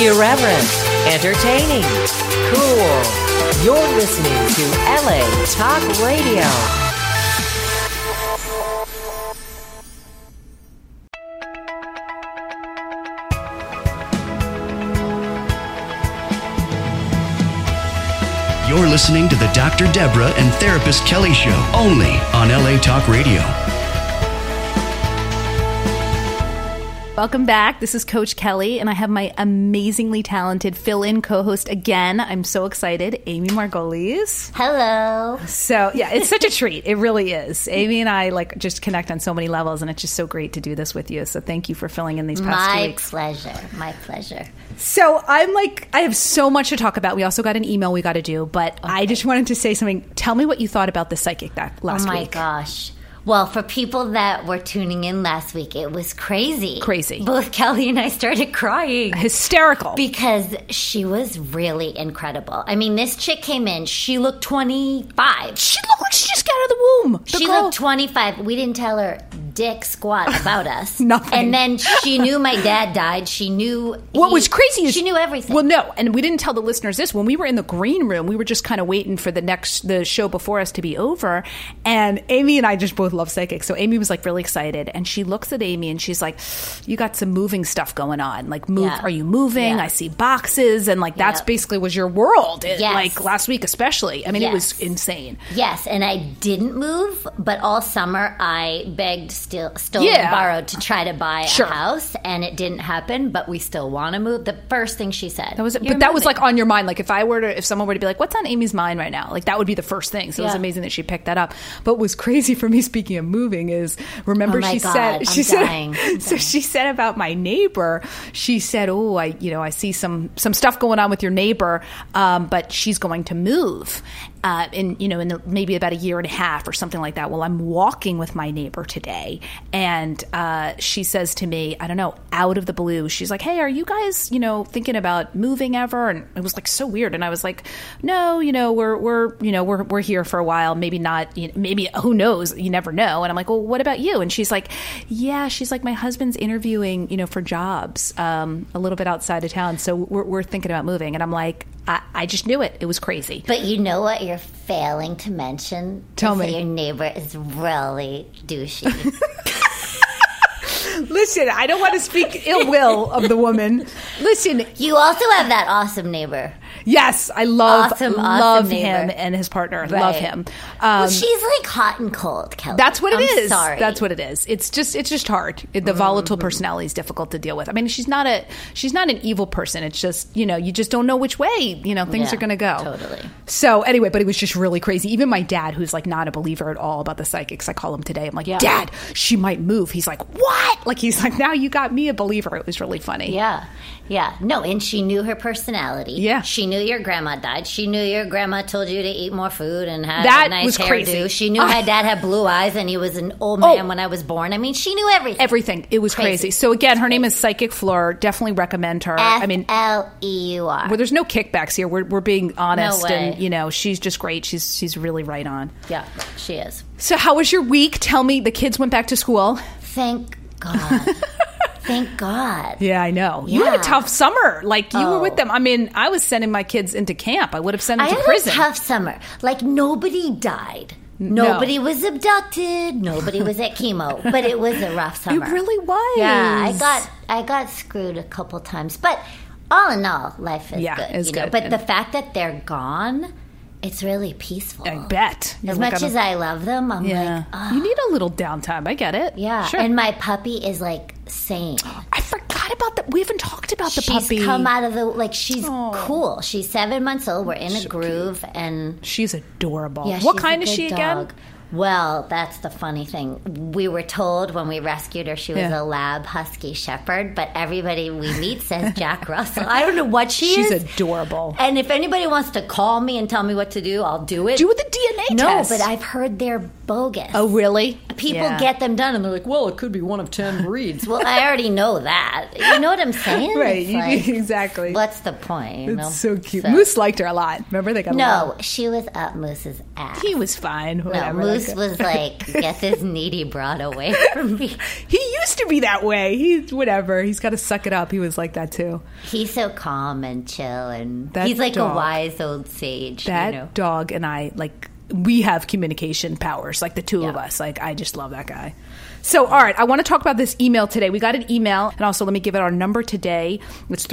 Irreverent, entertaining, cool. You're listening to LA Talk Radio. You're listening to the Dr. Deborah and Therapist Kelly Show, only on LA Talk Radio. Welcome back. This is Coach Kelly, and I have my amazingly talented fill-in co-host again. I'm so excited, Amy Margolis. Hello. So, yeah, it's such a treat. It really is. Amy and I just connect on so many levels, and it's just so great to do this with you. So thank you for filling in these past 2 weeks. My pleasure. So I have so much to talk about. We also got an email we got to do, but okay. I just wanted to say something. Tell me what you thought about the psychic that last week. Oh my gosh. Well, for people that were tuning in last week, it was crazy. Crazy. Both Kelly and I started crying. Hysterical. Because she was really incredible. I mean, this chick came in. She looked 25. She looked like she just got out of the womb. She looked 25. We didn't tell her dick squat about us. Nothing. And then she knew my dad died. She knew... What was crazy is... She knew everything. Well, no. And we didn't tell the listeners this. When we were in the green room, we were just kind of waiting for the show before us to be over. And Amy and I just both love psychics. So Amy was like really excited. And she looks at Amy and she's like, you got some moving stuff going on. Like, are you moving? Yeah. I see boxes. And like, that's basically was your world. Yes. Like last week especially. I mean, It was insane. Yes. And I didn't move, but all summer I begged, stole, borrowed to try to buy a house, and it didn't happen, but we still want to move. The first thing she said. That was like on your mind. Like if someone were to be like, what's on Amy's mind right now? Like that would be the first thing. So it was amazing that she picked that up. But what was crazy for me, speaking of moving, is remember she said she said about my neighbor, she said, I see some stuff going on with your neighbor, but she's going to move. In maybe about a year and a half or something like that. Well, I'm walking with my neighbor today, and she says to me, I don't know, out of the blue, she's like, hey, are you guys, thinking about moving ever? And it was like so weird. And I was like, no, we're here for a while. Maybe not, maybe, who knows? You never know. And I'm like, well, what about you? And she's like, my husband's interviewing, for jobs a little bit outside of town. So we're thinking about moving. And I'm like, I just knew it. It was crazy. But you know what you're failing to mention? Tell me. Your neighbor is really douchey. Listen, I don't want to speak ill will of the woman. Listen. You also have that awesome neighbor. Yes, I love him and his partner. Right. Love him. Well, she's like hot and cold, Kelly. That's what it is. Sorry. That's what it is. It's just hard. The volatile personality is difficult to deal with. I mean, she's not an evil person. It's just, you just don't know which way, things are going to go. Totally. So anyway, but it was just really crazy. Even my dad, who's like not a believer at all about the psychics, I call him today. I'm like, Dad, she might move. He's like, what? Like, he's like, now you got me a believer. It was really funny. Yeah. Yeah. No, and she knew her personality. Yeah. She knew your grandma died. She knew your grandma told you to eat more food and have that a nice was hairdo. Crazy. She knew my dad had blue eyes and he was an old man when I was born. I mean, she knew everything. Everything. It was crazy. So again, her name is Psychic Fleur. Definitely recommend her. F-L-E-U-R. Well, there's no kickbacks here. We're being honest. No way. And, she's just great. She's really right on. Yeah, she is. So how was your week? Tell me, the kids went back to school. Thank God. Thank God. Yeah, I know. Yeah. You had a tough summer. Like, you were with them. I mean, I was sending my kids into camp. I would have sent them to prison. I had a tough summer. Like, nobody died. Nobody was abducted. Nobody was at chemo. But it was a rough summer. It really was. Yeah, I got screwed a couple times. But all in all, life is good. It's good. But the fact that they're gone... It's really peaceful. I bet. As much as I love them, I'm like, you need a little downtime. I get it. Yeah. Sure. And my puppy is like sane. I forgot about that. We haven't talked about the puppy. She's come out of the, she's cool. She's 7 months old. We're in a groove. Cute. And she's adorable. Yeah, what kind is she again? Well, that's the funny thing. We were told when we rescued her she was a lab husky shepherd, but everybody we meet says Jack Russell. I don't know what she's is. She's adorable. And if anybody wants to call me and tell me what to do, I'll do it. Do the DNA test. No, but I've heard they're bogus. Oh, really? People get them done, and they're like, well, it could be one of 10 breeds. Well, I already know that. You know what I'm saying? Right, exactly. What's the point? It's so cute. Moose liked her a lot. Remember, they got No, she was up Moose's ass. He was fine. Whatever. No, Moose was like, get this needy broad away from me. He used wants to be that way. He's whatever. He's got to suck it up. He was like that too. He's so calm and chill, and he's like a wise old sage. That dog and I, like, we have communication powers, like the two of us. Like, I just love that guy. So, all right, I want to talk about this email today. We got an email, and also let me give it our number today. It's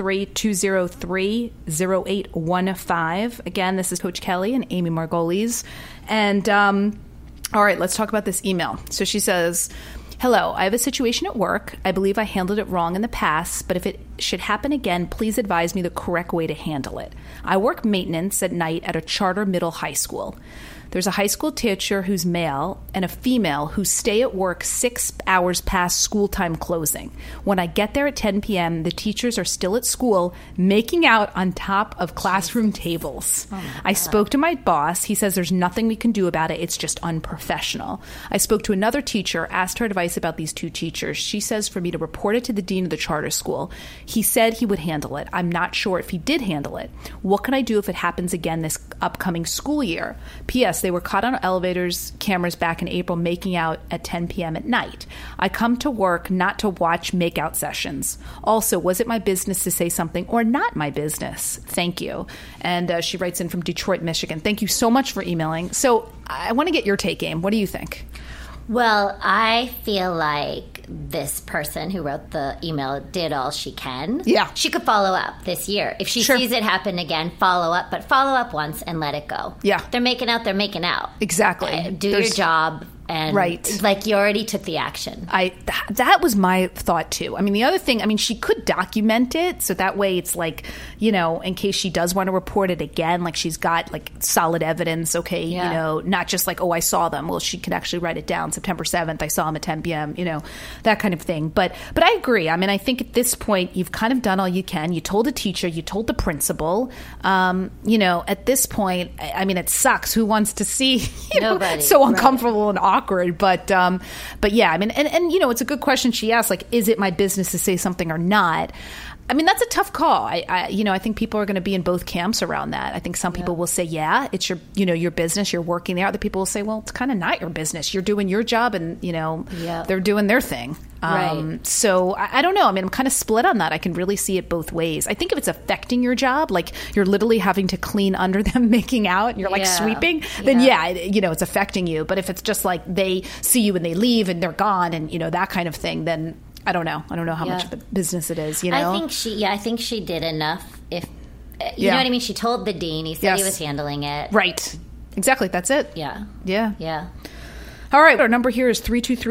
323-203-0815. Again, this is Coach Kelly and Amy Margolis. And, all right, let's talk about this email. So she says, hello, I have a situation at work. I believe I handled it wrong in the past, but if it should happen again, please advise me the correct way to handle it. I work maintenance at night at a charter middle high school. There's a high school teacher who's male and a female who stay at work 6 hours past school time closing. When I get there at 10 p.m., the teachers are still at school making out on top of classroom tables. I spoke to my boss. He says there's nothing we can do about it. It's just unprofessional. I spoke to another teacher, asked her advice about these two teachers. She says for me to report it to the dean of the charter school. He said he would handle it. I'm not sure if he did handle it. What can I do if it happens again this upcoming school year? P.S. They were caught on elevators cameras back in April making out at 10 p.m. at night. I come to work not to watch makeout sessions. Also, was it my business to say something or not my business? Thank you. And she writes in from Detroit, Michigan. Thank you so much for emailing. So I want to get your take, Aim. What do you think? Well, I feel like this person who wrote the email did all she can. Yeah. She could follow up this year. If she sees it happen again, follow up. But follow up once and let it go. Yeah. They're making out, they're making out. Exactly. Do your job. And like you already took the action. That was my thought too. I mean, the other thing, I mean, she could document it so that way it's like, you know, in case she does want to report it again, like she's got like solid evidence. Okay, you know, not just like, oh, I saw them. Well, she could actually write it down. September 7th, I saw them at 10 p.m. You know, that kind of thing. But I agree. I mean, I think at this point you've kind of done all you can. You told the teacher, you told the principal. You know, at this point, I mean, it sucks. Who wants to see Nobody, so uncomfortable and awkward? But yeah, I mean, and you know, it's a good question she asked, like, is it my business to say something or not? I mean, that's a tough call. I think people are going to be in both camps around that. I think some people will say, yeah, it's your, you know, your business, you're working there. Other people will say, well, it's kind of not your business. You're doing your job and, you know, they're doing their thing. Right. So I don't know. I mean, I'm kind of split on that. I can really see it both ways. I think if it's affecting your job, like you're literally having to clean under them making out and you're like sweeping, then you know, it's affecting you. But if it's just like they see you and they leave and they're gone and, you know, that kind of thing, then I don't know. I don't know how much of a business it is, you know? I think she did enough. If you know what I mean? She told the dean. He said he was handling it. Right. Exactly. That's it. Yeah. All right. Our number here is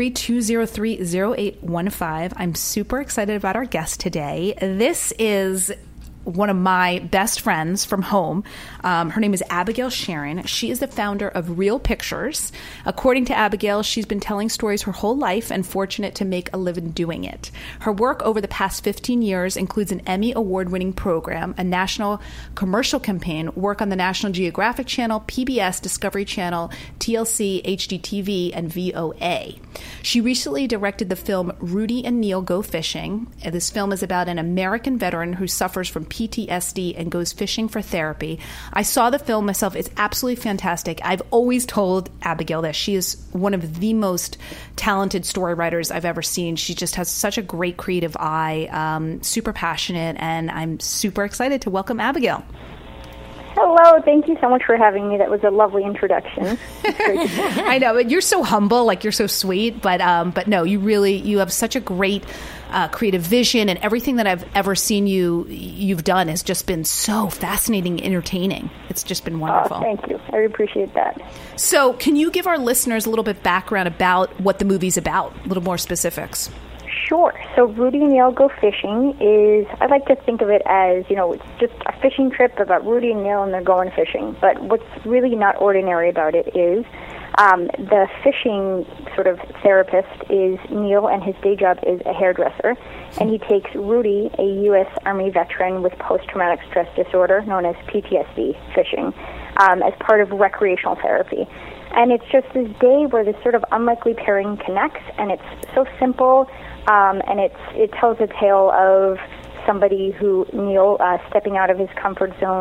323-203-0815. I'm super excited about our guest today. This is one of my best friends from home. Her name is Abigail Sharon. She is the founder of Real Pictures. According to Abigail, she's been telling stories her whole life and fortunate to make a living doing it. Her work over the past 15 years includes an Emmy award-winning program, a national commercial campaign, work on the National Geographic Channel, PBS, Discovery Channel, TLC, HGTV, and VOA. She recently directed the film Rudy and Neil Go Fishing. This film is about an American veteran who suffers from PTSD and goes fishing for therapy. I saw the film myself. It's absolutely fantastic. I've always told Abigail that she is one of the most talented story writers I've ever seen. She just has such a great creative eye, super passionate, and I'm super excited to welcome Abigail. Hello, thank you so much for having me. That was a lovely introduction. I know, but you're so humble, like you're so sweet, but no, you have such a great creative vision, and everything that I've ever seen you've done has just been so fascinating, entertaining. It's just been wonderful. Oh, thank you. I appreciate that. So can you give our listeners a little bit background about what the movie's about, a little more specifics? Sure. So Rudy and Neil Go Fishing is, I like to think of it as, you know, it's just a fishing trip about Rudy and Neil and they're going fishing. But what's really not ordinary about it is the fishing sort of therapist is Neil, and his day job is a hairdresser. And he takes Rudy, a U.S. Army veteran with post-traumatic stress disorder known as PTSD, fishing, as part of recreational therapy. And it's just this day where this sort of unlikely pairing connects, and it's so simple. And it tells a tale of somebody who, Neil, stepping out of his comfort zone,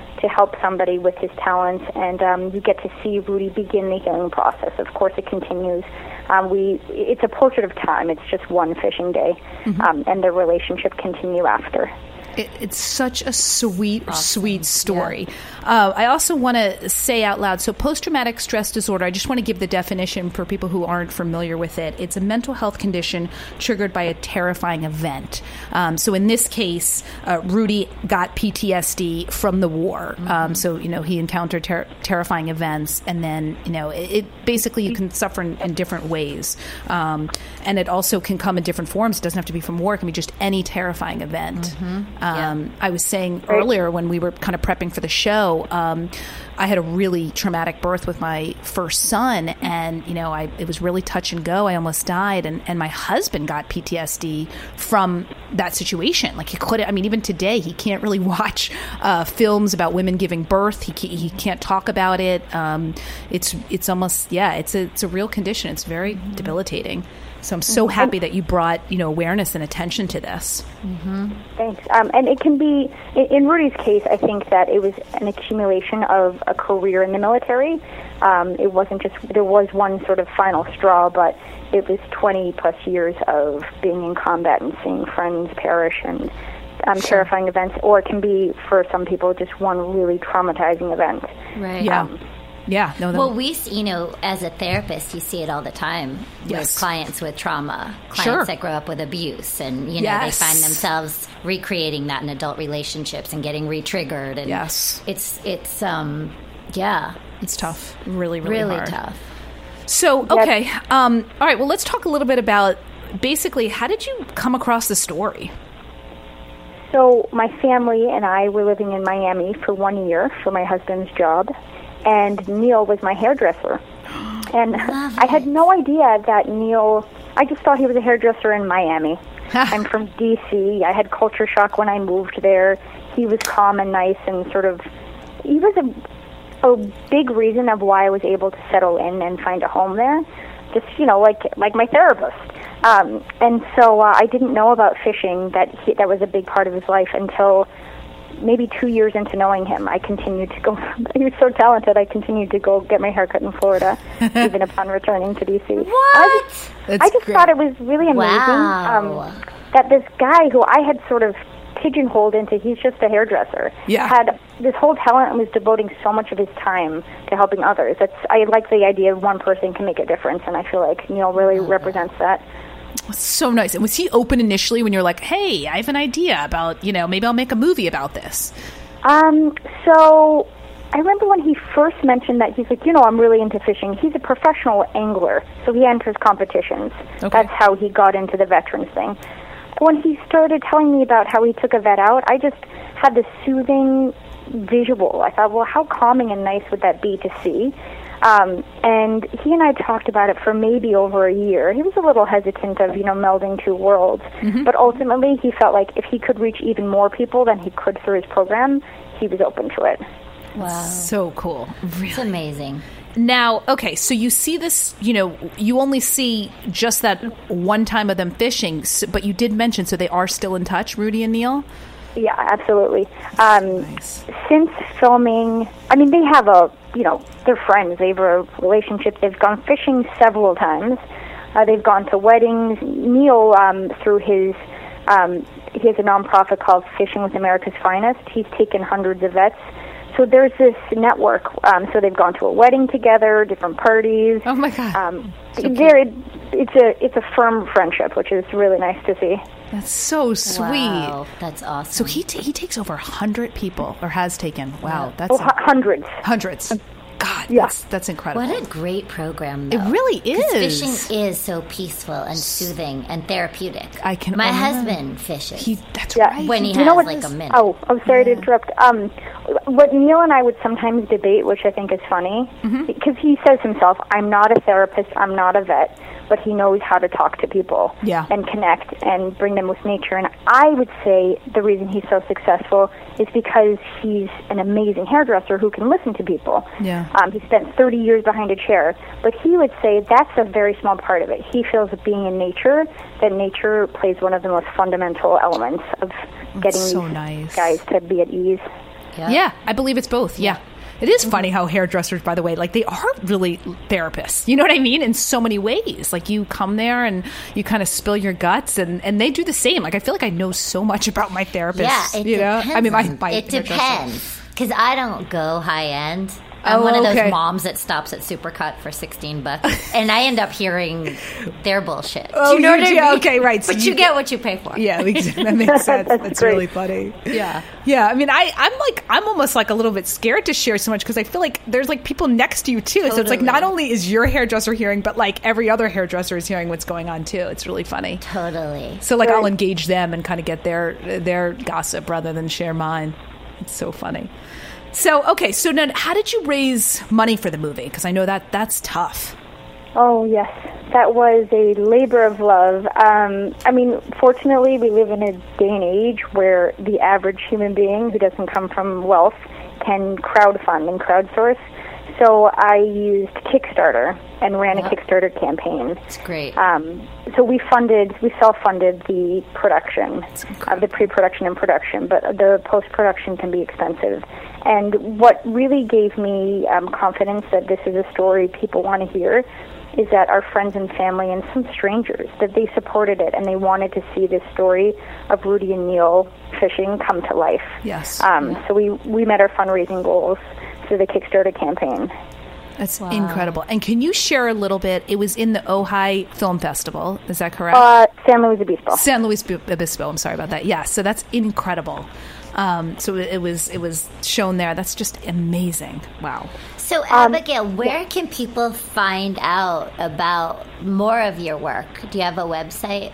to help somebody with his talents, and you get to see Rudy begin the healing process. Of course, it continues. It's a portrait of time. It's just one fishing day, and the relationship continue after. It's such a sweet story. Yeah. I also want to say out loud, so post-traumatic stress disorder, I just want to give the definition for people who aren't familiar with it. It's a mental health condition triggered by a terrifying event. So in this case, Rudy got PTSD from the war. So, he encountered terrifying events, and then, it basically you can suffer in different ways. And it also can come in different forms. It doesn't have to be from war. It can be just any terrifying event. I was saying earlier when we were kind of prepping for the show, I had a really traumatic birth with my first son, and it was really touch and go. I almost died, and my husband got PTSD from that situation. Like, he couldn't. I mean, even today, he can't really watch films about women giving birth. He can't talk about it. It's almost it's a real condition. It's very debilitating. So I'm so happy that you brought, awareness and attention to this. Thanks. And it can be, in Rudy's case, I think that it was an accumulation of a career in the military. It wasn't just, there was one sort of final straw, but it was 20 plus years of being in combat and seeing friends perish and terrifying events. Or it can be, for some people, just one really traumatizing event. Right. Yeah. Well, we, as a therapist, you see it all the time with clients with trauma, clients that grow up with abuse, and, they find themselves recreating that in adult relationships and getting re-triggered. And it's tough. Really, really hard. Tough. So, okay. All right. Well, let's talk a little bit about basically, how did you come across the story? So my family and I were living in Miami for 1 year for my husband's job. And Neil was my hairdresser. And I had no idea that Neil, I just thought he was a hairdresser in Miami. I'm from D.C. I had culture shock when I moved there. He was calm and nice and he was a big reason of why I was able to settle in and find a home there. Just, like my therapist. And so I didn't know about fishing, that was a big part of his life until maybe 2 years into knowing him. I continued to go. He was so talented. I continued to go get my haircut in Florida, even upon returning to D.C. What? I just thought it was really amazing that this guy who I had sort of pigeonholed into, he's just a hairdresser, had this whole talent and was devoting so much of his time to helping others. I like the idea of one person can make a difference, and I feel like Neil really represents that. So nice. And was he open initially when you're like, hey, I have an idea about, maybe I'll make a movie about this? So I remember when he first mentioned that, he's like, I'm really into fishing. He's a professional angler, so he enters competitions. Okay. That's how he got into the veterans thing. When he started telling me about how he took a vet out, I just had this soothing visual. I thought, well, how calming and nice would that be to see? And he and I talked about it for maybe over a year. He was a little hesitant of, melding two worlds. But ultimately, he felt like if he could reach even more people than he could through his program, he was open to it. Wow. So cool. Really. It's amazing. Now, okay, so you see this, you only see just that one time of them fishing, but you did mention, so they are still in touch, Rudy and Neil? Yeah, absolutely. Nice. Since filming, they have they're friends. They have a relationship. They've gone fishing several times. They've gone to weddings. Neil, through his, he has a nonprofit called Fishing with America's Finest. He's taken hundreds of vets. So there's this network. So they've gone to a wedding together, different parties. Oh my God! It's a firm friendship, which is really nice to see. That's so sweet. Wow, that's awesome. So he takes over 100 people, or has taken. Wow, that's hundreds. Hundreds. God, that's incredible. What a great program, though. It really is. Fishing is so peaceful and soothing and therapeutic. My husband fishes. That's right. When he has a minute. Oh, I'm sorry to interrupt. What Neil and I would sometimes debate, which I think is funny, because he says himself, I'm not a therapist, I'm not a vet, but he knows how to talk to people and connect and bring them with nature. And I would say the reason he's so successful is because he's an amazing hairdresser who can listen to people. Yeah. He spent 30 years behind a chair. But he would say that's a very small part of it. He feels that being in nature, that nature plays one of the most fundamental elements of getting these guys to be at ease. Yeah, I believe it's both. Yeah. It is funny how hairdressers, by the way, like they are really therapists. You know what I mean? In so many ways. Like you come there and you kind of spill your guts and they do the same. Like I feel like I know so much about my therapist. Yeah, it depends. I mean, it depends. Because I don't go high end. I'm one of those moms that stops at Supercut for $16, and I end up hearing their bullshit. Oh, do you know what I mean? Okay, right. So but you get what you pay for. Yeah, that makes sense. That's really funny. Yeah, yeah. I mean, I'm almost like a little bit scared to share so much because I feel like there's like people next to you too. Totally. So it's like not only is your hairdresser hearing, but like every other hairdresser is hearing what's going on too. It's really funny. Totally. So like I'll engage them and kind of get their gossip rather than share mine. It's so funny. So, okay, so now how did you raise money for the movie? Because I know that's tough. Oh, yes. That was a labor of love. I mean, fortunately, we live in a day and age where the average human being who doesn't come from wealth can crowdfund and crowdsource. So I used Kickstarter and ran a Kickstarter campaign. That's great. So we self-funded the production, the pre-production and production, but the post-production can be expensive. And what really gave me confidence that this is a story people want to hear is that our friends and family and some strangers, that they supported it and they wanted to see this story of Rudy and Neil fishing come to life. Yes. So we met our fundraising goals through the Kickstarter campaign. That's incredible. And can you share a little bit? It was in the Ojai Film Festival. Is that correct? San Luis Obispo. San Luis Obispo. I'm sorry about that. Yeah. So that's incredible. So it was shown there. That's just amazing. Wow. So Abigail, where can people find out about more of your work? Do you have a website?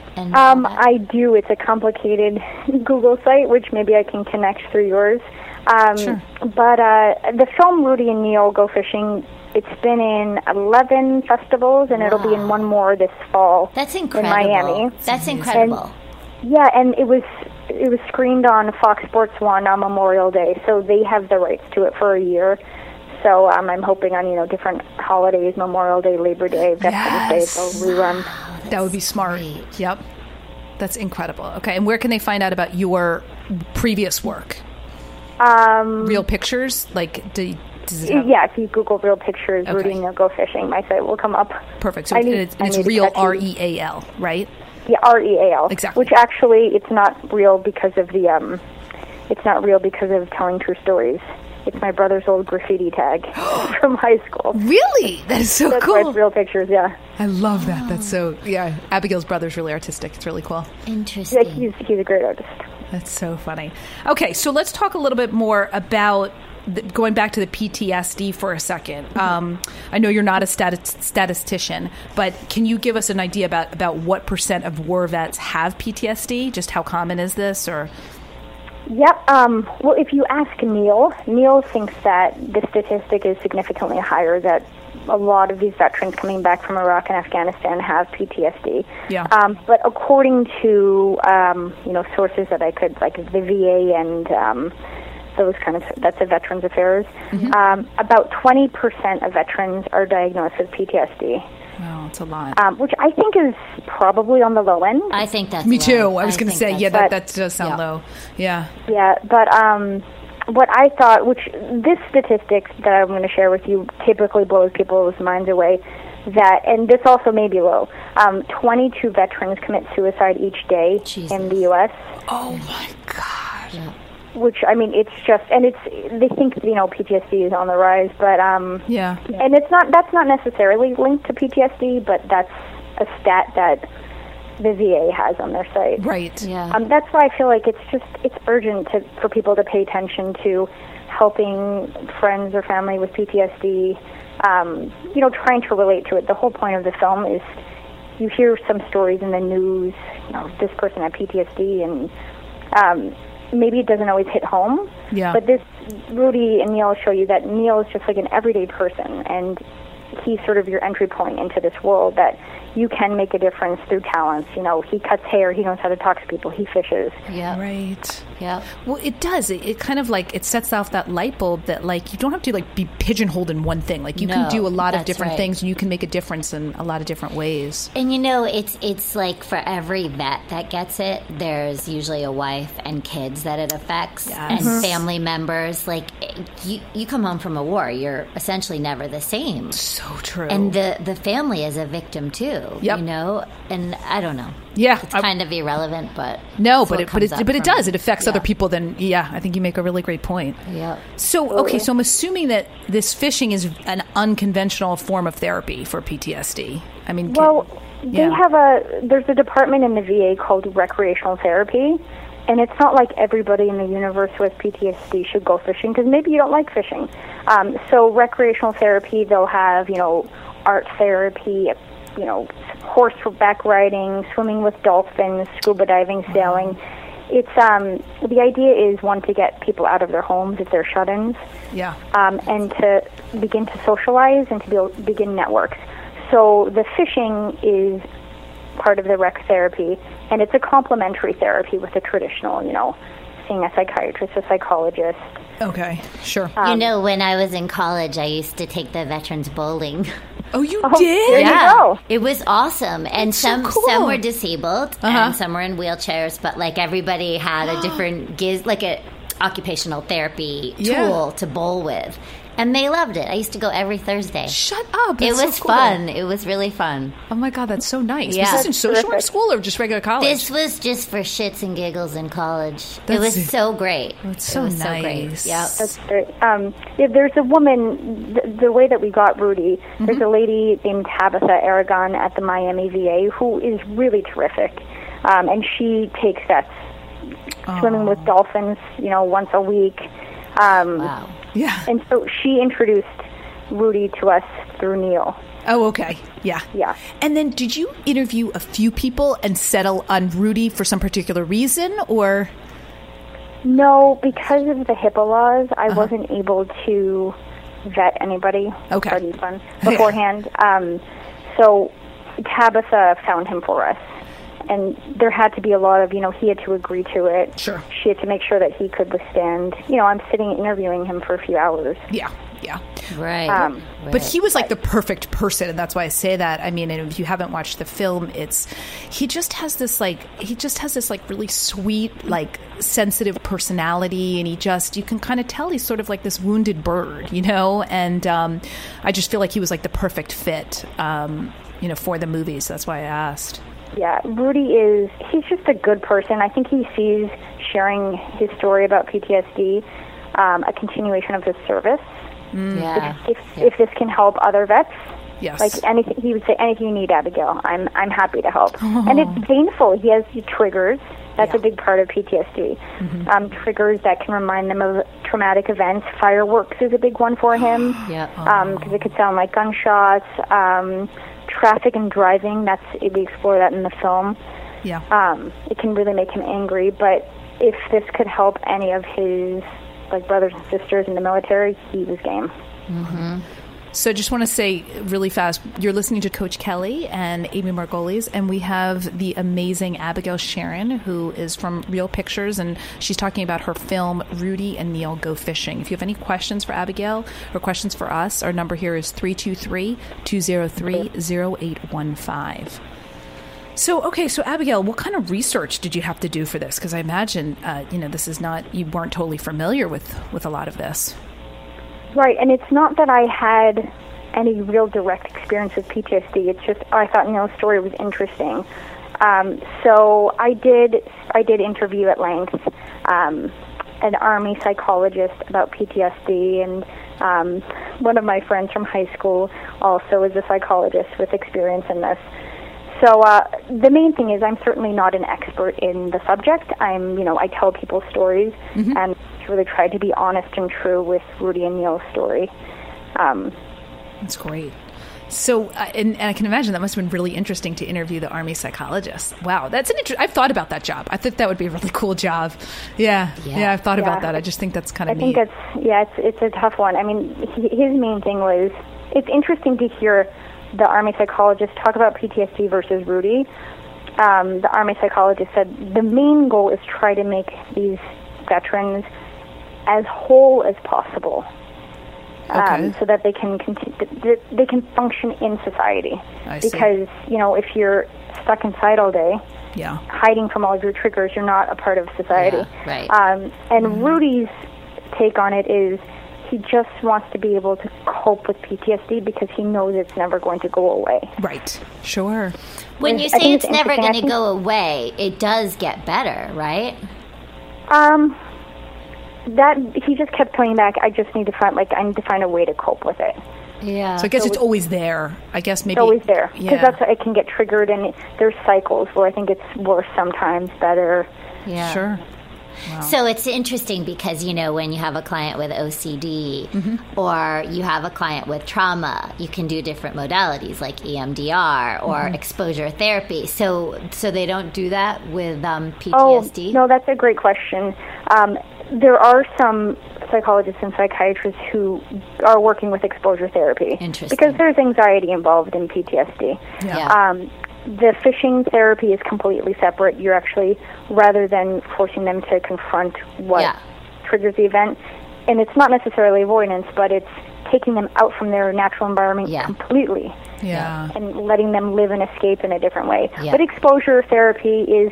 I do. It's a complicated Google site, which maybe I can connect through yours. Sure. But the film Rudy and Neil Go Fishing, it's been in 11 festivals, and it'll be in one more this fall. That's incredible. In Miami. That's incredible. And it was screened on Fox Sports 1 on Memorial Day, so they have the rights to it for a year. So I'm hoping on different holidays, Memorial Day, Labor Day, Veterans Day, they'll rerun. That would be smart. Yep, that's incredible. Okay, and where can they find out about your previous work? Real Pictures, like does it have... Yeah, if you Google Real Pictures, Rudy and Neil Go Fishing, my site will come up. Perfect. So it's Real REAL, right? Yeah, REAL. Exactly. Which actually, it's not real because of the. It's not real because of telling true stories. It's my brother's old graffiti tag from high school. Really? That is so cool. That's why it's Real Pictures. Yeah. I love that. That's so. Yeah, Abigail's brother's really artistic. It's really cool. Interesting. Yeah, he's a great artist. That's so funny. Okay, so let's talk a little bit more about going back to the PTSD for a second. I know you're not a statistician, but can you give us an idea about what % of war vets have PTSD? Just how common is this? Or Yep. Well, if you ask Neil thinks that the statistic is significantly higher, that a lot of these veterans coming back from Iraq and Afghanistan have PTSD. Yeah. But according to sources that I could, like the VA and those kind of, that's a Veterans Affairs, about 20% of veterans are diagnosed with PTSD. Wow, it's a lot. Which I think is probably on the low end. I think that's Me low. too. I was going to say, that does sound low. Yeah. Yeah, but what I thought, which this statistic that I'm going to share with you typically blows people's minds away, and this also may be low, 22 veterans commit suicide each day in the U.S. Oh, my God. Yeah. Which, I mean, it's just, and they think, PTSD is on the rise, but, and that's not necessarily linked to PTSD, but that's a stat that the VA has on their site. Right. Yeah. That's why I feel like it's urgent for people to pay attention to helping friends or family with PTSD, trying to relate to it. The whole point of the film is you hear some stories in the news, this person had PTSD, and, maybe it doesn't always hit home, but this Rudy and Neil show you that Neil is just like an everyday person, and he's sort of your entry point into this world, that you can make a difference through talents. You know, he cuts hair, he knows how to talk to people, he fishes. Yeah. Right. Yeah. Well, it does. It kind of like, it sets off that light bulb that like, you don't have to like be pigeonholed in one thing. Like you can do a lot of different things, and you can make a difference in a lot of different ways. And you know, it's like for every vet that gets it, there's usually a wife and kids that it affects, and family members. Like you come home from a war, you're essentially never the same. So true. And the family is a victim too. Yep. You know, and I don't know. Yeah, it's kind of irrelevant, but but it does. It affects other people. Then I think you make a really great point. Yeah. So so I'm assuming that this fishing is an unconventional form of therapy for PTSD. I mean, there's a department in the VA called recreational therapy, and it's not like everybody in the universe with PTSD should go fishing, because maybe you don't like fishing. So recreational therapy, they'll have art therapy, horseback riding, swimming with dolphins, scuba diving, sailing. It's the idea is, one, to get people out of their homes if they're shut-ins, and to begin to socialize and to begin networks. So the fishing is part of the rec therapy, and it's a complementary therapy with the traditional, seeing a psychiatrist, a psychologist. Okay, sure. When I was in college, I used to take the veterans bowling. Oh, you did? There you go. It was awesome. And some were disabled, and some were in wheelchairs, but like everybody had a different like a occupational therapy tool to bowl with. And they loved it. I used to go every Thursday. Shut up. It was fun. It was really fun. Oh, my God. That's so nice. Yeah. Was this in social work school or just regular college? This was just for shits and giggles in college. It was so great. It's so nice. So great. Yeah. That's great. There's a woman, the way that we got Rudy, there's a lady named Tabitha Aragon at the Miami VA who is really terrific. And she takes vets swimming with dolphins, once a week. Wow. Yeah. And so she introduced Rudy to us through Neil. Oh, okay. Yeah. Yeah. And then did you interview a few people and settle on Rudy for some particular reason, or? No, because of the HIPAA laws, I wasn't able to vet anybody beforehand. So Tabitha found him for us. And there had to be a lot of, he had to agree to it. Sure. She had to make sure that he could withstand. I'm sitting interviewing him for a few hours. Yeah. Right. But he was like the perfect person, and that's why I say that. I mean, and if you haven't watched the film, he just has this really sweet, like sensitive personality, and you can kind of tell he's sort of like this wounded bird, and I just feel like he was like the perfect fit, for the movie. So that's why I asked. Yeah, Rudy he's just a good person. I think he sees sharing his story about PTSD a continuation of his service. Yeah. If this can help other vets, yes. Like anything, he would say, anything you need, Abigail, I'm happy to help. And it's painful. He has triggers. That's a big part of PTSD. Triggers that can remind them of traumatic events. Fireworks is a big one for him. Because it could sound like gunshots. Traffic and driving, we explore that in the film. It can really make him angry, but if this could help any of his brothers and sisters in the military, he was game. So I just want to say really fast, you're listening to Coach Kelly and Amy Margolis, and we have the amazing Abigail Sharon, who is from Real Pictures, and she's talking about her film, Rudy and Neil Go Fishing. If you have any questions for Abigail or questions for us, our number here is 323-203-0815. So Abigail, what kind of research did you have to do for this? Because I imagine, this is not, you weren't totally familiar with a lot of this. Right, and it's not that I had any real direct experience with PTSD. It's just I thought Neil's story was interesting. So I did interview at length an Army psychologist about PTSD, and one of my friends from high school also is a psychologist with experience in this. So the main thing is I'm certainly not an expert in the subject. I tell people stories, and really tried to be honest and true with Rudy and Neil's story. That's great. So, and I can imagine that must have been really interesting to interview the Army psychologist. Wow, that's I've thought about that job. I think that would be a really cool job. Yeah, I've thought about that. I just think that's kind of neat. I think it's a tough one. I mean, his main thing was it's interesting to hear the Army psychologist talk about PTSD versus Rudy. The Army psychologist said the main goal is try to make these veterans as whole as possible, so that they can function in society. Because if you're stuck inside all day, hiding from all of your triggers, you're not a part of society. Yeah, right. And Rudy's take on it is he just wants to be able to cope with PTSD because he knows it's never going to go away. Right. Sure. When you say it's never going to go away, it does get better, right? That he just kept pointing back. I just need to find a way to cope with it. Yeah. So I guess it's always there. I guess maybe it's always there because it can get triggered, and there's cycles where I think it's worse sometimes, better. Yeah. Sure. Wow. So it's interesting because, when you have a client with OCD or you have a client with trauma, you can do different modalities like EMDR or exposure therapy. So they don't do that with PTSD? Oh, no, that's a great question. There are some psychologists and psychiatrists who are working with exposure therapy. Interesting. Because there's anxiety involved in PTSD. Yeah. The fishing therapy is completely separate. You're actually, rather than forcing them to confront what triggers the event, and it's not necessarily avoidance, but it's taking them out from their natural environment completely. Yeah. And letting them live and escape in a different way. Yeah. But exposure therapy is,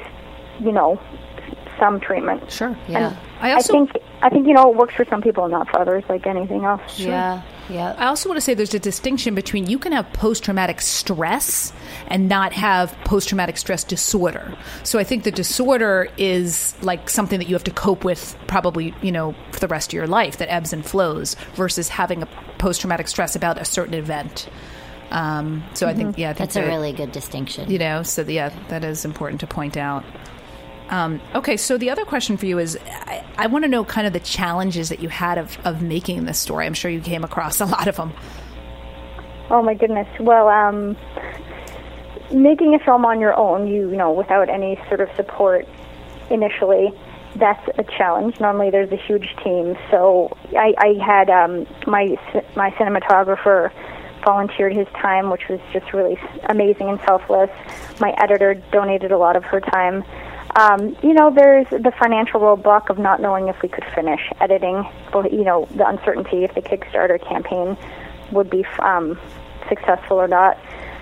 some treatment. Sure. Yeah. And I think it works for some people, not for others, like anything else. Sure. Yeah. Yeah. I also want to say there's a distinction between you can have post-traumatic stress and not have post-traumatic stress disorder. So I think the disorder is like something that you have to cope with probably, for the rest of your life, that ebbs and flows, versus having a post-traumatic stress about a certain event. So I think, that's a really good distinction. That is important to point out. Okay, so the other question for you is, I want to know kind of the challenges that you had of making this story. I'm sure you came across a lot of them. Oh, my goodness. Well, making a film on your own, without any sort of support initially, that's a challenge. Normally there's a huge team. So I had my cinematographer volunteered his time, which was just really amazing and selfless. My editor donated a lot of her time. There's the financial roadblock of not knowing if we could finish editing. The uncertainty if the Kickstarter campaign would be successful or not.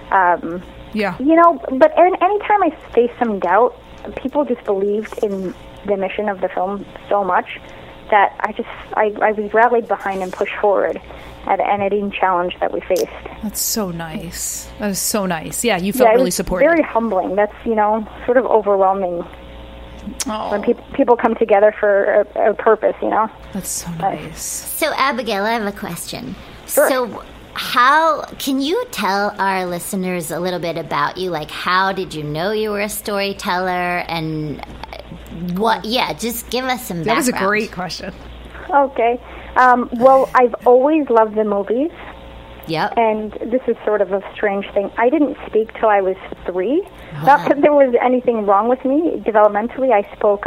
But anytime I faced some doubt, people just believed in the mission of the film so much that I was rallied behind and pushed forward at an editing challenge that we faced. That's so nice. That is so nice. Yeah, you felt really supported. Very humbling. That's, sort of overwhelming. When people come together for a purpose, That's so nice. So, Abigail, I have a question. Sure. So, how can you tell our listeners a little bit about you? Like, how did you know you were a storyteller, and what? Yeah, just give us some background. That was a great question. Okay. Well, I've always loved the movies. Yep. And this is sort of a strange thing. I didn't speak till I was 3. Wow. Not that there was anything wrong with me developmentally. I spoke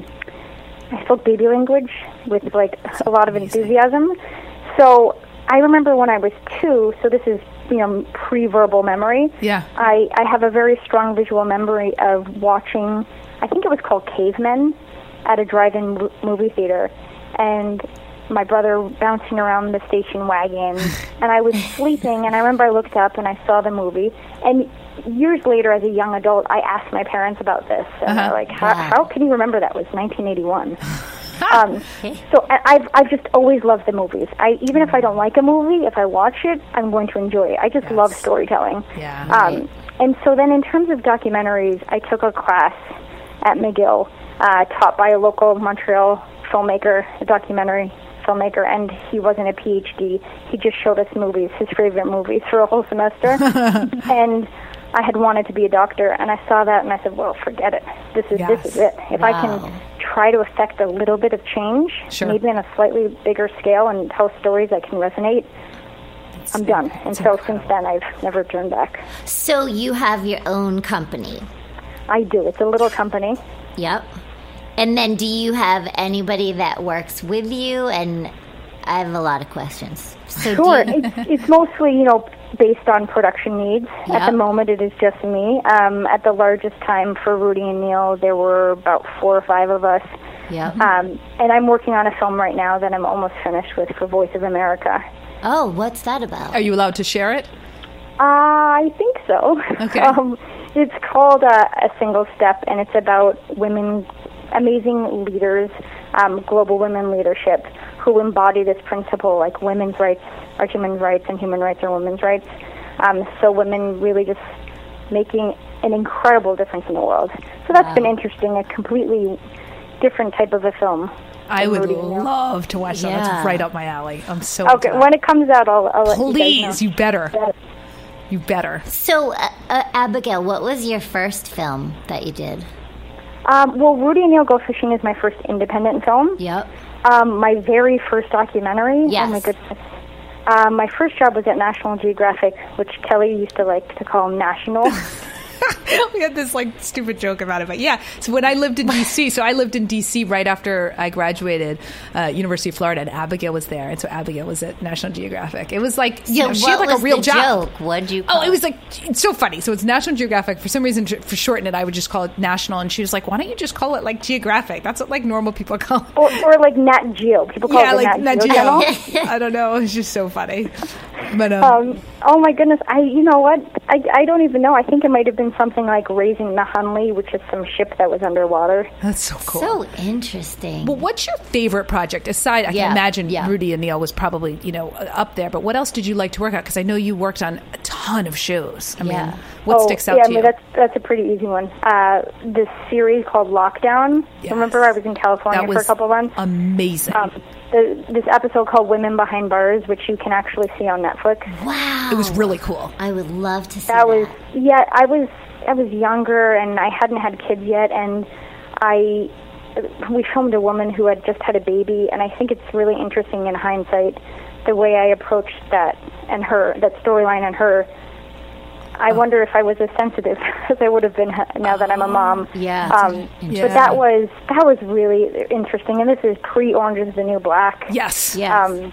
baby language with a lot of enthusiasm. So I remember when I was 2. So this is pre-verbal memory. Yeah. I have a very strong visual memory of watching. I think it was called Cavemen at a drive-in movie theater, and my brother bouncing around the station wagon, and I was sleeping, and I remember I looked up and I saw the movie, and years later as a young adult I asked my parents about this, and they're like, how can you remember that? It was 1981. So I've just always loved the movies. Even if I don't like a movie, if I watch it, I'm going to enjoy it. I just love storytelling. Yeah. Right. And so then in terms of documentaries, I took a class at McGill, taught by a local Montreal filmmaker, a documentary filmmaker, and he wasn't a PhD. He just showed us movies, his favorite movies, for a whole semester. And I had wanted to be a doctor, and I saw that, and I said, well, forget it. This is it. If I can try to affect a little bit of change, maybe on a slightly bigger scale, and tell stories that can resonate, I'm done. And so since then, I've never turned back. So you have your own company? I do. It's a little company. Yep. And then do you have anybody that works with you? And I have a lot of questions. So sure. It's mostly, based on production needs. Yep. At the moment, it is just me. At the largest time for Rudy and Neil, there were about 4 or 5 of us. Yep. And I'm working on a film right now that I'm almost finished with for Voice of America. Oh, what's that about? Are you allowed to share it? I think so. Okay. It's called A Single Step, and it's about women, amazing leaders, global women leadership, who embody this principle, like women's rights are human rights and human rights are women's rights. So women really just making an incredible difference in the world. So that's been interesting, a completely different type of a film. I would love to watch that. Yeah. That's right up my alley. I'm so okay. When it comes out, I'll let you guys know. You better. You better. So, Abigail, what was your first film that you did? Well, Rudy and Neil Go Fishing is my first independent film. Yep. My very first documentary. Yes. Oh, my goodness. My first job was at National Geographic, which Kelly used to like to call National. We had this stupid joke about it, but yeah. So when I lived in DC, right after I graduated, University of Florida, and Abigail was there, and so Abigail was at National Geographic. It was like she had like a real job. Joke? What'd you call it was like, it's so funny. So it's National Geographic. For some reason, for shorten it, I would just call it National, and she was like, "Why don't you just call it like Geographic? That's what like normal people call it." Or like Nat Geo. People call it like Nat Geo. I don't know. It's just so funny. But oh my goodness, you know what? I don't even know. I think it might have been something like Raising the Hunley, which is some ship that was underwater. That's so cool. So interesting. Well, what's your favorite project? Aside, I can imagine Rudy and Neil was probably, up there, but what else did you like to work on? Because I know you worked on a ton of shows. I mean, what sticks out to you? That's a pretty easy one. This series called Lockdown. Yes. Remember, I was in California for a couple of months? Amazing. This episode called Women Behind Bars, which you can actually see on Netflix. Wow. It was really cool. I would love to see that. I was younger and I hadn't had kids yet, and we filmed a woman who had just had a baby, and I think it's really interesting in hindsight the way I approached that and that storyline and her. I wonder if I was as sensitive as I would have been now that I'm a mom. Yeah. But that was really interesting, and this is pre-Orange is the New Black. Yes. Yes.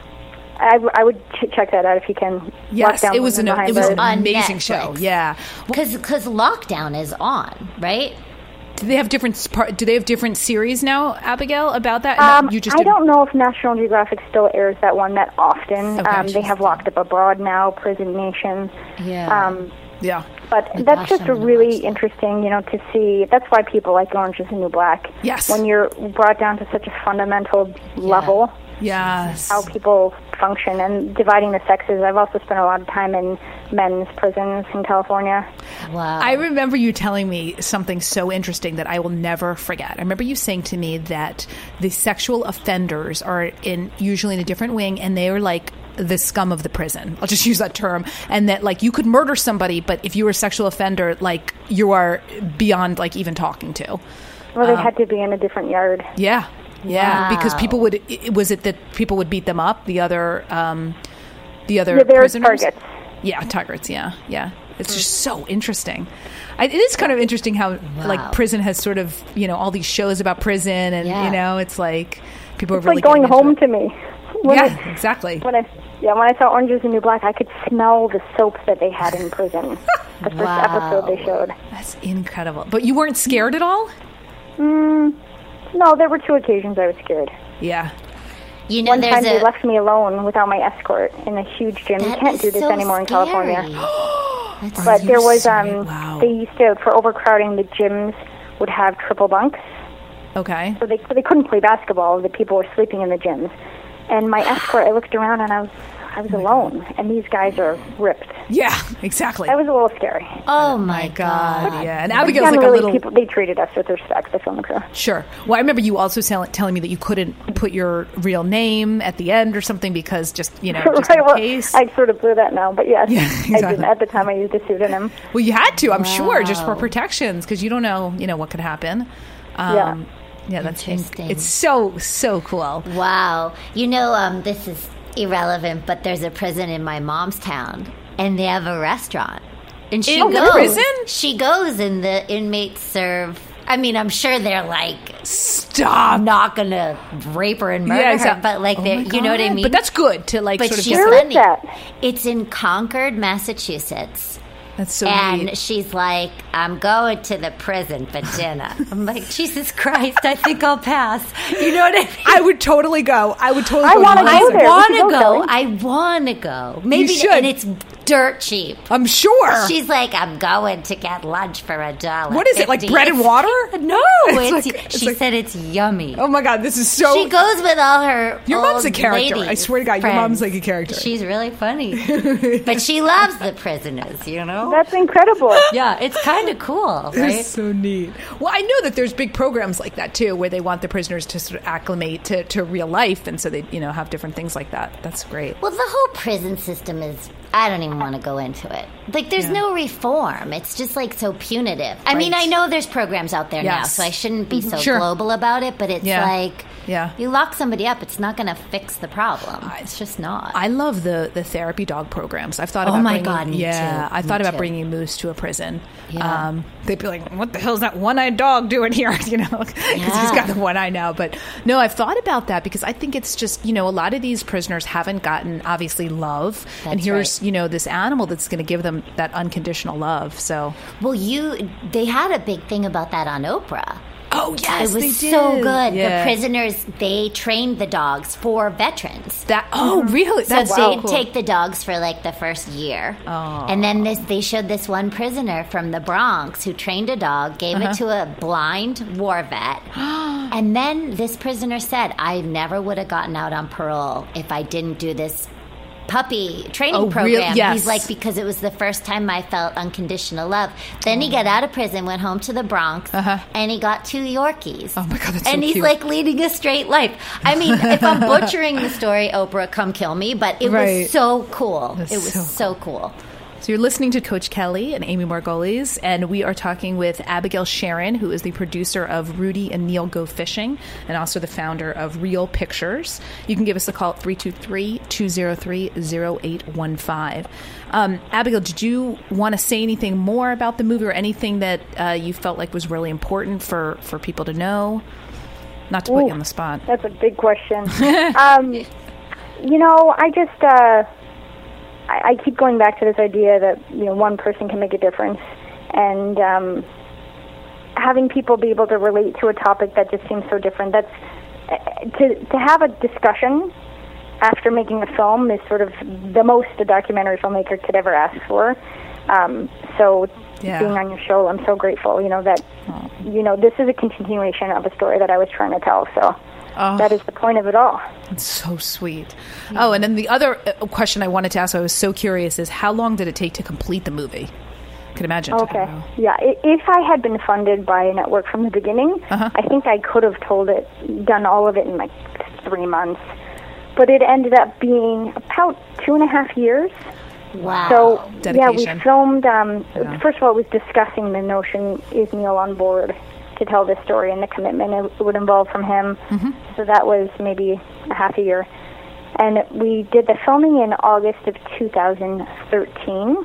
I would check that out if you can. Yes, it was an amazing Netflix. show. Yeah, because Lockdown is on, right? Do they have different series now, Abigail, about that? I don't know if National Geographic still airs that one that often. Okay. They have Locked Up Abroad now, Prison Nation. Yeah. Yeah. But that's just a really interesting, to see. That's why people like Orange is the New Black. Yes. When you're brought down to such a fundamental level. Yes. How people function and dividing the sexes. I've also spent a lot of time in men's prisons in California. Wow. I remember you telling me something so interesting that I will never forget. I remember you saying to me that the sexual offenders are usually in a different wing, and they are like the scum of the prison. I'll just use that term. And that like you could murder somebody, but if you were a sexual offender, like you are beyond like even talking to. Well, they had to be in a different yard. Yeah. Yeah, wow. because people would beat them up, the other prisoners? Targets. Yeah, targets, yeah. It's just so interesting. It is kind of interesting how like prison has sort of, all these shows about prison, and it's like people are really like going home to me. Exactly. When I saw Orange is the New Black, I could smell the soap that they had in prison. The first episode they showed. That's incredible. But you weren't scared at all? No, there were 2 occasions I was scared. Yeah. One time they left me alone without my escort in a huge gym. You can't do this anymore in California. But there was, they used to, for overcrowding, the gyms would have triple bunks. Okay. So they couldn't play basketball. The people were sleeping in the gyms. And my escort, I looked around and I was alone. And these guys are ripped. Yeah, exactly. That was a little scary. Oh my God. Yeah, and Abigail's like a little... they treated us with respect, the film crew. Sure. Well, I remember you also telling me that you couldn't put your real name at the end or something because just in case. I sort of blew that now, but yes. Yeah, exactly. I didn't. At the time, I used a pseudonym. Well, you had to, I'm sure, just for protections because you don't know, what could happen. Yeah, that's interesting. It's so cool. Wow. This is irrelevant, but there's a prison in my mom's town, and they have a restaurant. And she goes. Prison? She goes, and the inmates serve. I mean, I'm sure they're like Stop. I'm not going to rape her and murder her, but like, you know what I mean? But that's good to like but sort of she's get funny. that? It's in Concord, Massachusetts. That's so and neat. She's like, I'm going to the prison for dinner. I'm like, Jesus Christ, I think I'll pass. You know what I mean? I would totally go. I want to go there. I want to go. Maybe, you should. And it's dirt cheap. I'm sure. She's like, I'm going to get lunch for $1. What is it, like bread and water? No, she said it's yummy. Oh my God, this is so... She goes with all her Your mom's a character. I swear to God, friends. Your mom's like a character. She's really funny. But she loves the prisoners, you know? That's incredible. Yeah, it's kind of cool, right? It's so neat. Well, I know that there's big programs like that too, where they want the prisoners to sort of acclimate to real life, and so they, have different things like that. That's great. Well, the whole prison system is... I don't even want to go into it. Like, there's no reform. It's just, like, so punitive. I mean, I know there's programs out there now, so I shouldn't be so global about it, but it's like, you lock somebody up, it's not going to fix the problem. It's just not. I love the therapy dog programs. I've thought about me too. I thought about bringing Moose to a prison. Yeah. They'd be like, what the hell is that one-eyed dog doing here? Because he's got the one eye now. But no, I've thought about that because I think it's just, a lot of these prisoners haven't gotten, obviously, love. That's and here's, right. This animal that's going to give them that unconditional love. So, well, they had a big thing about that on Oprah. Oh, yes, it was so good. Yeah. The prisoners, they trained the dogs for veterans. Really? So they'd take the dogs for like the first year. Oh. And then they showed this one prisoner from the Bronx who trained a dog, gave it to a blind war vet. And then this prisoner said, I never would have gotten out on parole if I didn't do this puppy training program. Really? Yes. He's like, because it was the first time I felt unconditional love. Then he got out of prison, went home to the Bronx, and he got 2 Yorkies. Oh my God, that's and so he's cute. like leading a straight life. I mean, if I'm butchering the story, Oprah, come kill me, but it was so cool. It was so cool. So you're listening to Coach Kelly and Amy Margolis, and we are talking with Abigail Sharon, who is the producer of Rudy and Neil Go Fishing, and also the founder of Real Pictures. You can give us a call at 323-203-0815. Abigail, did you want to say anything more about the movie or anything that you felt like was really important for people to know? Not to put you on the spot. That's a big question. I keep going back to this idea that one person can make a difference, and having people be able to relate to a topic that just seems so different. That's to have a discussion after making a film is sort of the most a documentary filmmaker could ever ask for. So being on your show, I'm so grateful. That this is a continuation of a story that I was trying to tell. So. That is the point of it all. It's so sweet. Oh, and then the other question I wanted to ask, I was so curious, is how long did it take to complete the movie? I could imagine. Okay. Yeah. If I had been funded by a network from the beginning, I think I could have done all of it in like 3 months. But it ended up being about 2.5 years. Wow. So, dedication. We filmed, first of all, it was discussing the notion, is Neil on board to tell this story, and the commitment it would involve from him. So that was maybe a half a year. And we did the filming in August of 2013,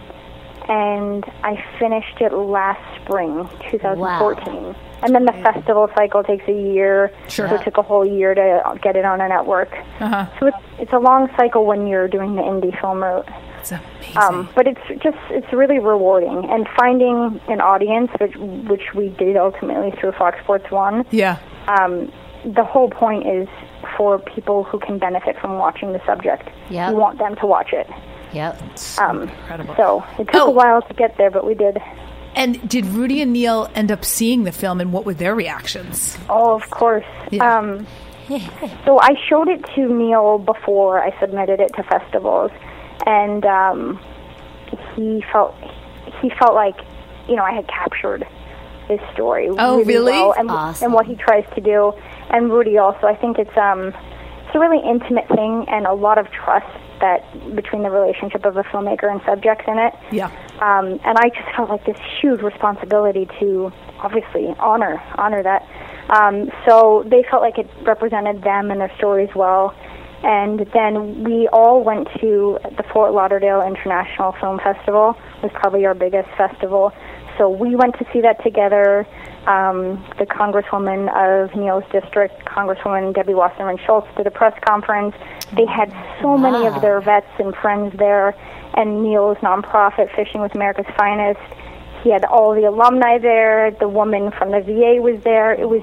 and I finished it last spring, 2014. Wow. And then the festival cycle takes a year, so it took a whole year to get it on a network. So it's a long cycle when you're doing the indie film route. It's amazing. But it's really rewarding, and finding an audience, which we did ultimately through Fox Sports 1. Yeah. The whole point is for people who can benefit from watching the subject. Yeah. We want them to watch it. Yep. Incredible. So it took a while to get there, but we did. And did Rudy and Neil end up seeing the film, and what were their reactions? Oh, of course. Yeah. So I showed it to Neil before I submitted it to festivals, and he felt like I had captured his story. Really? Well, and, awesome. And what he tries to do, and Rudy also. I think it's a really intimate thing, and a lot of trust that between the relationship of a filmmaker and subjects in it. Yeah. And I just felt like this huge responsibility to obviously honor that. So they felt like it represented them and their stories well. And then we all went to the Fort Lauderdale International Film Festival. It was probably our biggest festival. So we went to see that together. The Congresswoman of Neil's district, Congresswoman Debbie Wasserman Schultz, did a press conference. They had so many of their vets and friends there, and Neil's nonprofit, Fishing with America's Finest. He had all the alumni there. The woman from the VA was there. It was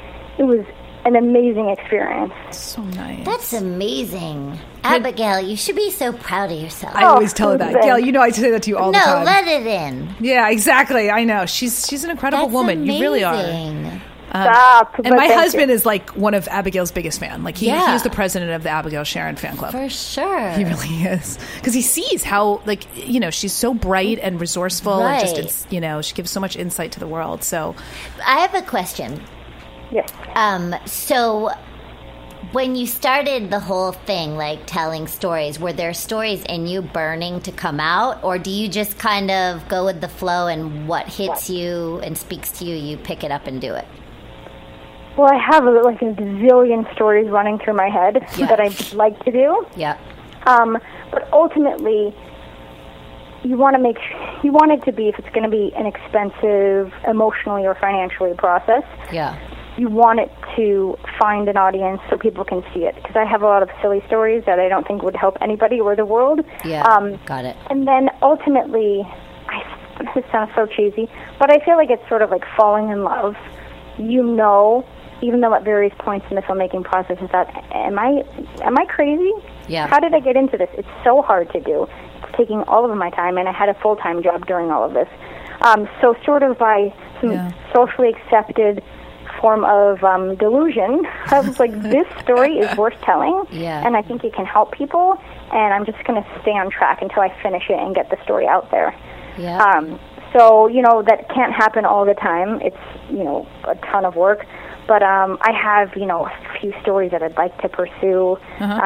an amazing experience. So nice. That's amazing. Abigail, you should be so proud of yourself. I always tell her that. Gail, you know I say that to you all the time. No, let it in. Yeah, exactly. I know. She's an incredible woman. Amazing. You really are. Stop. And my husband is like one of Abigail's biggest fans. Like he's the president of the Abigail Sharon fan club. For sure. He really is. Because he sees how, like, you know, she's so bright and resourceful. Right. And just, you know, she gives so much insight to the world. So I have a question. Yes. So when you started the whole thing, like telling stories, were there stories in you burning to come out? Or do you just kind of go with the flow and what hits you and speaks to you, you pick it up and do it? Well, I have like a zillion stories running through my head that I'd like to do. Yeah. But ultimately, you want it to be, if it's going to be an expensive, emotionally or financially process. Yeah. You want it to find an audience so people can see it. Because I have a lot of silly stories that I don't think would help anybody or the world. Yeah, got it. And then ultimately, this sounds so cheesy, but I feel like it's sort of like falling in love. You know, even though at various points in the filmmaking process, is that, am I crazy? Yeah. How did I get into this? It's so hard to do. It's taking all of my time, and I had a full-time job during all of this. So sort of by some socially accepted form of delusion, I was like, this story is worth telling, and I think it can help people, and I'm just going to stay on track until I finish it and get the story out there. Yeah. So, you know, that can't happen all the time. It's, you know, a ton of work. But I have, you know, a few stories that I'd like to pursue.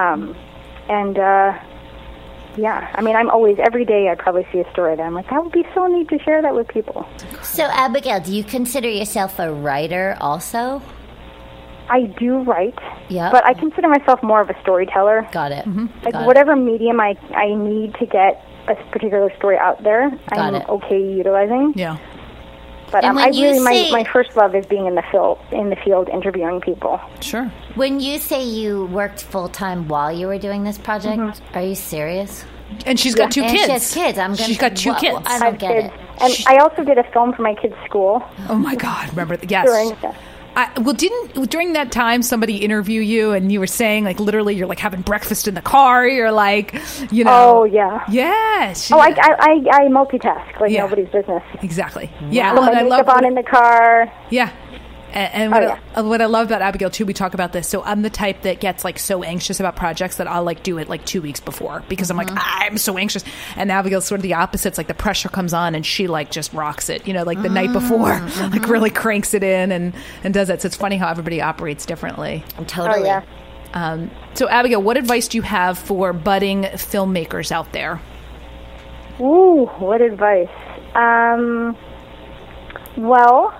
Yeah, I mean, I'm always, every day I probably see a story that I'm like, that would be so neat to share that with people. So, Abigail, do you consider yourself a writer also? I do write, yeah, but I consider myself more of a storyteller. Got it. Like, whatever medium I need to get a particular story out there, I'm okay utilizing. Yeah. But I really, my first love is being in the field interviewing people. Sure. When you say you worked full-time while you were doing this project, are you serious? And she's got two kids. She has kids. She's got two kids. I don't get it. And I also did a film for my kids' school. Oh, my God. Remember? Yes. Didn't during that time somebody interview you and you were saying, like, literally you're like having breakfast in the car, you're like, you know. Oh, yeah. Yes. I multitask like nobody's business. Exactly. Wow. Yeah. Put my makeup on in the car. Yeah. And what I love about Abigail, too, we talk about this. So I'm the type that gets, like, so anxious about projects that I'll, like, do it, like, 2 weeks before. Because I'm like, I'm so anxious. And Abigail's sort of the opposite. It's like the pressure comes on and she, like, just rocks it, you know, like the night before. Like, really cranks it in and does it. So it's funny how everybody operates differently. Totally. Oh, yeah. So, Abigail, what advice do you have for budding filmmakers out there? Ooh, what advice? Well,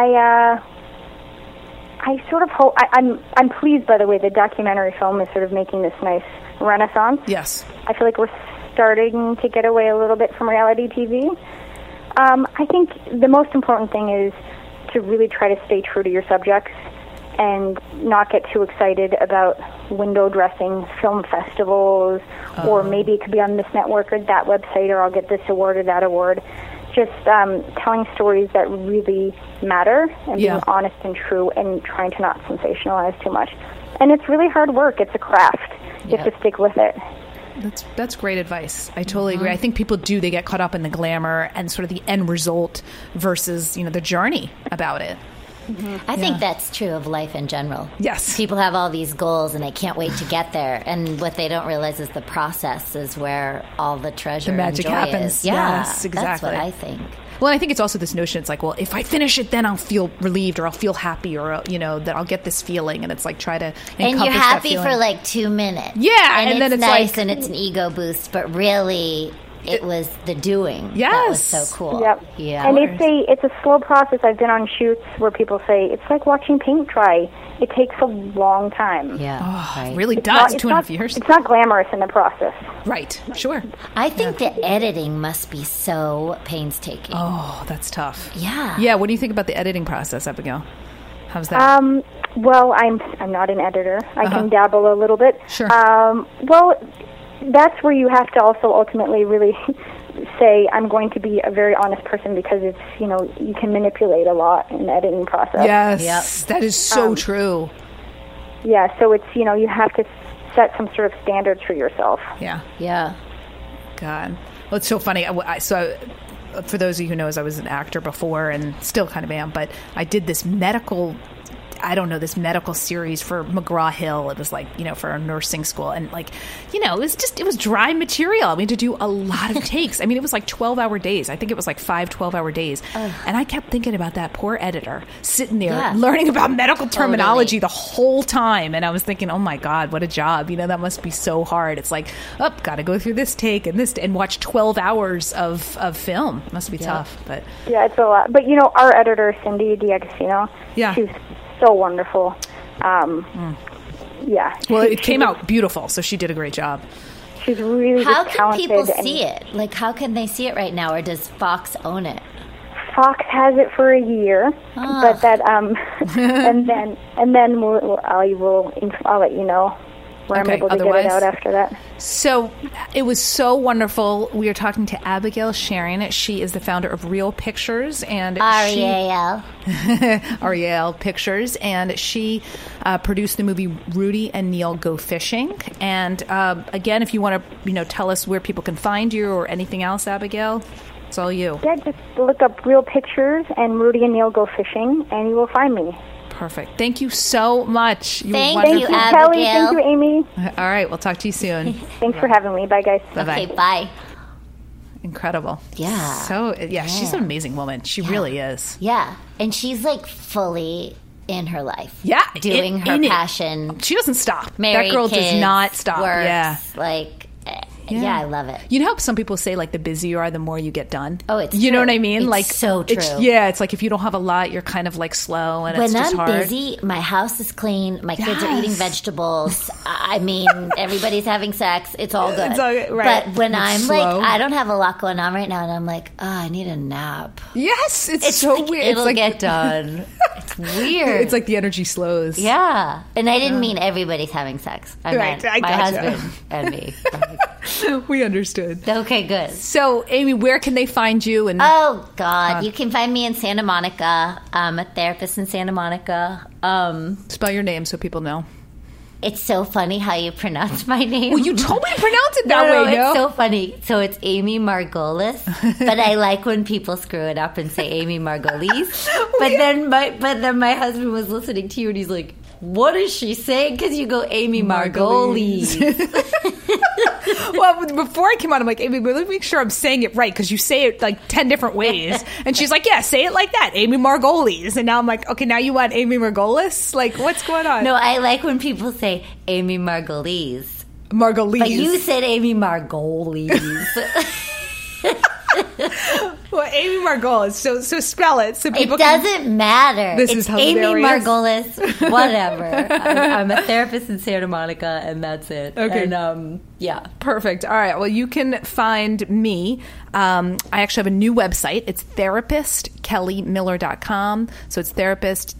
I sort of hope, I'm pleased, by the way, the documentary film is sort of making this nice renaissance. Yes. I feel like we're starting to get away a little bit from reality TV. I think the most important thing is to really try to stay true to your subjects and not get too excited about window dressing film festivals, or maybe it could be on this network or that website, or I'll get this award or that award. Just telling stories that really matter and being honest and true and trying to not sensationalize too much. And it's really hard work. It's a craft. You have to stick with it. That's great advice. I totally agree. I think people they get caught up in the glamour and sort of the end result versus, you know, the journey about it. I think that's true of life in general. Yes. People have all these goals and they can't wait to get there. And what they don't realize is the process is where all the treasure and magic happens. Is. Yeah, yes, exactly. That's what I think. Well, I think it's also this notion, it's like, well, if I finish it, then I'll feel relieved or I'll feel happy or, you know, that I'll get this feeling. And it's like, try to encompass and you're happy that for like 2 minutes. Yeah. And then it's nice like, and it's an ego boost. But really, It was the doing. Yes. That was so cool. Yep. Yeah. And it's a slow process. I've been on shoots where people say, it's like watching paint dry. It takes a long time. Yeah. Right. Really does. 2.5 years. It's not glamorous in the process. Right. Sure. I think the editing must be so painstaking. Oh, that's tough. Yeah. Yeah. What do you think about the editing process, Abigail? How's that? Well, I'm not an editor. I can dabble a little bit. Sure. Well, that's where you have to also ultimately really say, I'm going to be a very honest person, because it's, you can manipulate a lot in the editing process. Yes. That is so true. Yeah, so it's, you have to set some sort of standards for yourself. Yeah. Yeah. God. Well, it's so funny. For those of you who knows, I was an actor before and still kind of am, but I did this medical series for McGraw-Hill. It was like, for a nursing school. And it was dry material. I mean, to do a lot of takes. I mean, it was like 12-hour days. I think it was like 5 12-hour days. And I kept thinking about that poor editor sitting there learning about medical terminology the whole time. And I was thinking, oh my God, what a job. That must be so hard. It's like, got to go through this take and watch 12 hours of film. It must be tough. But yeah, it's a lot. But, our editor, Cindy D'Agostino, she's so wonderful. Yeah. Well, it came out beautiful, so she did a great job. She's really How just can talented. people see it? Like, how can they see it right now, or does Fox own it? Fox has it for a year, but that and then I'll let you know where I'm able to get it out after that. So it was so wonderful. We are talking to Abigail Sharing. She is the founder of Real Pictures and REAL Pictures, and she produced the movie Rudy and Neil Go Fishing. And again, if you want to tell us where people can find you or anything else, Abigail, it's all you. Yeah, just look up Real Pictures and Rudy and Neil Go Fishing, and you will find me. Perfect. Thank you so much. Thank you, Abigail. Kelly. Thank you, Amy. All right. We'll talk to you soon. Thanks for having me. Bye, guys. Bye-bye. Okay, bye. Incredible. Yeah. So, she's an amazing woman. She really is. Yeah. And she's like fully in her life. Yeah. Doing her passion. She doesn't stop. Married, that girl kids, does not stop. Works, yeah. Yeah, I love it. You know how some people say, like, the busier you are, the more you get done? Oh, it's You true. know what I mean? It's like so true. It's like if you don't have a lot, you're kind of, like, slow, and it's just hard. When I'm busy, my house is clean, my kids are eating vegetables, I mean, everybody's having sex, it's all good. Right. But when it's I'm slow. like, I don't have a lot going on right now, and I'm like, I need a nap. Yes, it's so like, weird. It'll get done. It's weird. It's like the energy slows. Yeah. And I didn't mean everybody's having sex. I meant my husband and me. We understood. Okay, good. So, Amy, where can they find you? And oh, God. You can find me in Santa Monica. I'm a therapist in Santa Monica. Spell your name so people know. It's so funny how you pronounce my name. Well, you told me to pronounce it that way, No, it's so funny. So it's Amy Margolis, but I like when people screw it up and say Amy Margolis. But then my husband was listening to you, and he's like, what is she saying? Because you go Amy Margolis. Well, before I came on, I'm like, Amy, let me make sure I'm saying it right, because you say it like 10 different ways. And she's like, yeah, say it like that, Amy Margolis. And now I'm like, okay, now you want Amy Margolis? Like, what's going on? No, I like when people say Amy Margolis. Margolis. But you said Amy Margolis. Well, Amy Margolis. So spell it so people. It doesn't matter. This is hilarious. Amy Margolis. Whatever. I'm a therapist in Santa Monica, and that's it. Okay. And yeah. Perfect. All right. Well, you can find me. I actually have a new website. It's therapistkellimiller.com. So it's therapist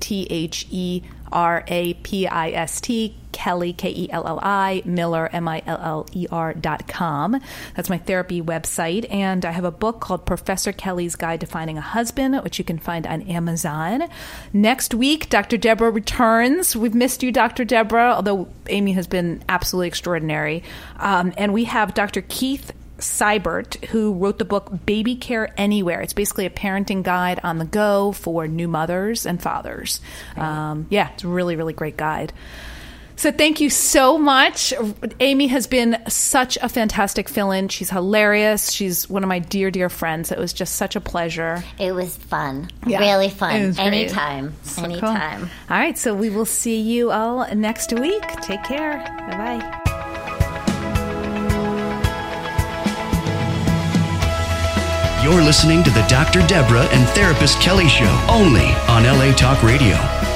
THERAPIST Kelly KELLI Miller MILLER.com. That's my therapy website, and I have a book called Professor Kelly's Guide to Finding a Husband, which you can find on Amazon. Next week, Dr. Deborah returns. We've missed you, Dr. Deborah, although Amy has been absolutely extraordinary. And we have Dr. Keith Seibert, who wrote the book Baby Care Anywhere. It's basically a parenting guide on the go for new mothers and fathers. It's a really, really great guide. So thank you so much. Amy has been such a fantastic fill-in. She's hilarious. She's one of my dear, dear friends. It was just such a pleasure. It was fun. Yeah, really fun. it was great. Anytime. So Anytime. Cool. All right. So we will see you all next week. Take care. Bye-bye. You're listening to the Dr. Deborah and Therapist Kelly Show, only on LA Talk Radio.